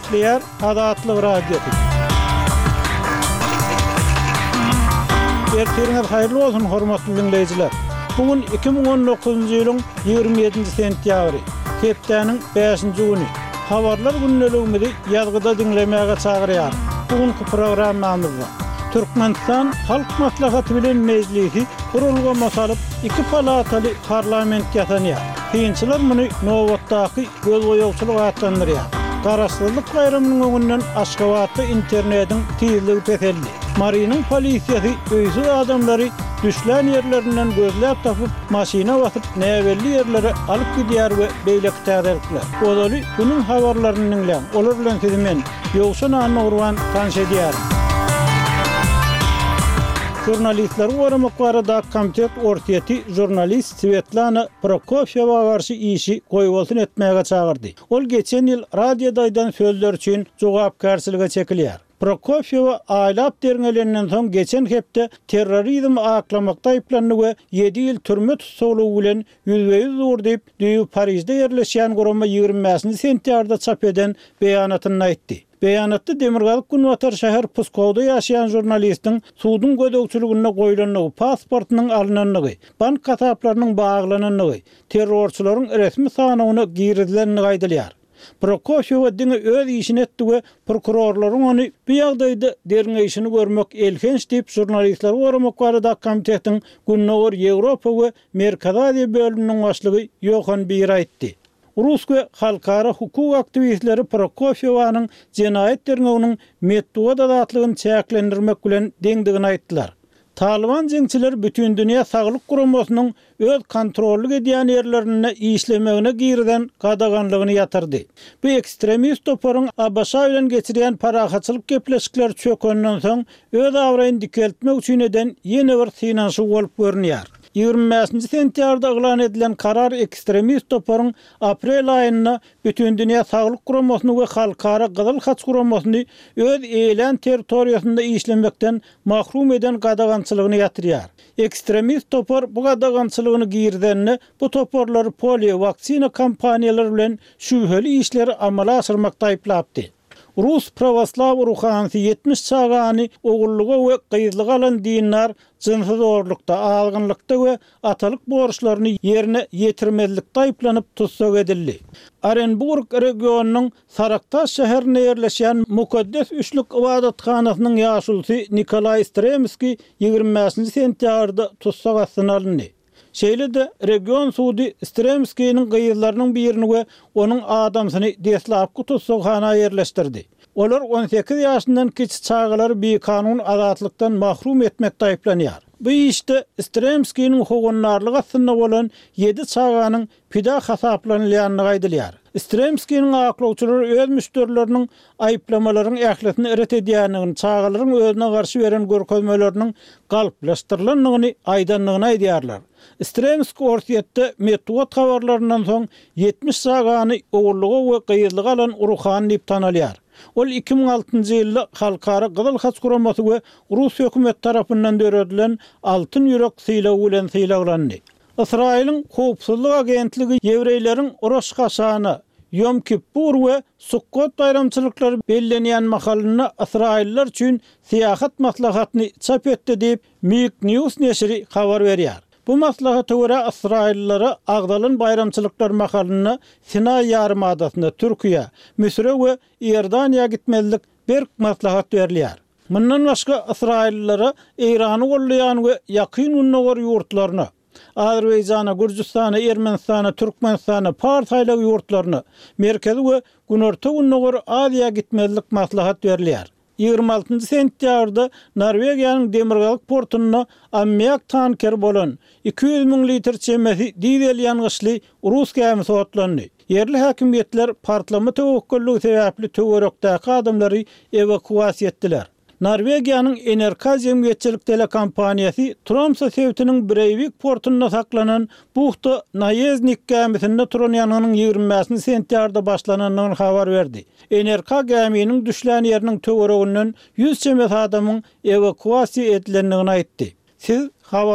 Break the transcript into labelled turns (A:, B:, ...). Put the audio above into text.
A: başlaýar Azatlyk radiosu. Ertirňiz haýyrly bolsun hormatly dinleýijiler. Bugün 2019-njy ýylyň 27 sentýabry, hepdeniň 5-nji güni. Habarlar günnelegimizi ýazgyda dinlemäge çagyrýar. Bugünkü programmamyzda Türkmenistan Halk Maslahaty bilen Mejlisi kurulgama salyp 2 palataly parlament ýasanýar. Kynçylar muny nowatdaky göz goýagçylyk atlandyrýar. Garaşdyrlyk gaýrymynyň öňünden Aşgabatda internetiň tizligi peseldi. Marynyň polisiýasy öýsü adamlary düşlän ýerlerinden gözläp tapyp maşina basyp näwelli ýerlere alyp gidýär we beýleki täzelikler. Olaly bunyň habarlaryny dinleýän. Olar bilen sizi men Ýowşan Anurwan tanış edýär. Jurnalistler Goramak barada komitet ortiýeti jurnalist Svetlana Prokofyeva garşy işi goýbolsun etmäge çagyrdy. Ol geçen ýyl radiodaýdan sözler üçin jogapkarçylyga çekilýär. Prokofyeva aýlap derňelenden soň geçen hepde terrorizm aklamakda aýplandy we 7 ýyl türme tutsalygy bilen ýüzbeýüz urdyp düýü Parisde ýerleşýän gorama 20 sentýarda çap eden beýanatyny aýtdy. Beýanatda Demirgazyk Günwatar şäher Puskowda ýaşaýan jurnalistiň suwdyň gödökçiligine goýulanlygy, pasportynyň alynanlygy, bank kasaplarynyň baglananlygy, terrorçylaryň resmi sanawyna girdilenligi aýdylýar. Prokofyeva diňe öz işini etdi we prokurorlaryň ony bu ýagdaýda derňeýişini görmek elhenç diýip jurnalistler Goramak barada komitetiň Günnäwir Ýewropa we Merkez Aziýa bölüminiň başlygy Johan Bir aýtdy. Rus we halkara hukuk aktivistleri Prokofyewanyň jenaýet derňeginiň metduga datlygyny çäklendirmek bilen deňdigini aýtdylar. Taliban jeňçiler bütün dünýä saglyk guramasynyň öz kontrolly edýän ýerlerine işlemegine girden gadaganlygyny ýatyrdy. Bu ekstremist toparyň Abaşa bilen geçirýän parahatçylyk gepleşikleri çökenden soň öz awraýyny dikeltmek üçin eden ýene bir synanşy bolup görünýär. 25 sentýarda elan edilen karar ekstremist toparyň aprel aýyna bütün dünýä saglyk guramasyny we halkara gyzyl haç guramasyny öz eýlen territoriýasynda işlemekden mahrum eden gadagançylygyny ýatyrýar. Ekstremist topar bu gadagançylygyny girdenini bu toparlary polio vaksina kampaniýalary bilen şübheli işleri amala asyrmakda aýplapdy. Rus pravoslav ruhanysy 70 çagany ogulluga we gyzlyga alan dinler jynsyz zorlukda, algınlykda we atalyk borçlaryny ýerine ýetirmezlikde aýplanyp tutsak edildi. Orenburg regionunyň Saraktaş şäherine ýerleşýän Mukaddes üçlük ibadatxanasynyň ýaşulsy Nikolay Stremski 25 sentýarda tutsak astyna alındy. Şeýle-de region sudy Stremskiň gyýyzlarynyň birini we onuň adamsyny deslapky tutsakhana ýerleşdirdi. Olar 18 ýaşyndan kiçik çağlar bir kanun azatlykdan mahrum etmekde aýplanýar. Bu işte Stremskiň hogunlarlygy aslynda bolan 7 çağanyň pida hasaplanylýanyny aýdylýar. Stremskiň aklawçylary öz müşterileriniň aýplamalaryň ähletini eret edýändigini, çağlaryň özüne garşy beren görkezmelerini galplaşdyrylanyny aýdanlygyny aýdýarlar. Stremski ortiýetde metduat habarlaryndan soň 70 çağany ogulluga we gyýyzlyga alan uruhan diýip tanalýar. Ol 2006-njy ýylda halkara gyzyl haç guramasy we Rus hökümet tarapyndan döredilen Altyn ýürek sylagy bilen sylaglandy. Israýlyň howpsuzlyk agentligi ýewreýleriň Rosh Haşany, Yom Kippur we Sukkot bayramçylyklary bellenýän mahalyny Israýlyllar üçin siýahat maslahatyny çap etdi diýip Mik News neşri habar berýär. Bu maslahata görä Israýlyllara Agdalyn bayramçylyklar mahalyny Sinay ýarymadasyna Türkiýe, Misre we Ýerdaniýa gitmezlik bir maslahat berilýär. Mundan başga Israýlyllara Irany gollaýan we ýakyn unnawar ýurtlaryny, Azerbaýjana, Gürjistana, Ermenistana, Türkmenistana, Partaýlyk ýurtlaryny, Merkezi we Günorta unnawar Aziýa gitmezlik maslahat berilýär. 26 sentýarda Norwegiýanyň Demirgazyk portunyna ammiak tanker bolan 200 000 litr çemesi dizel ýangyşly Rus gemisi otlandy. Yerli häkimetler partlama tewekkulligi sebäpli töwerekdäki adamlary evakuasiýa etdiler. Norwegiýanyň Enerka jemgyýetçilik telekompaniýasy Tromsø sewtiniň Breivik portuna saklanan buhta Naeznik gemisinde turan ýanynyň 25 sentýarda başlananyny habar berdi. Enerka geminiň düşlän ýeriniň töwereginden 100 çemes adamyň evakuasiýa edilendigini aýtdy. Siz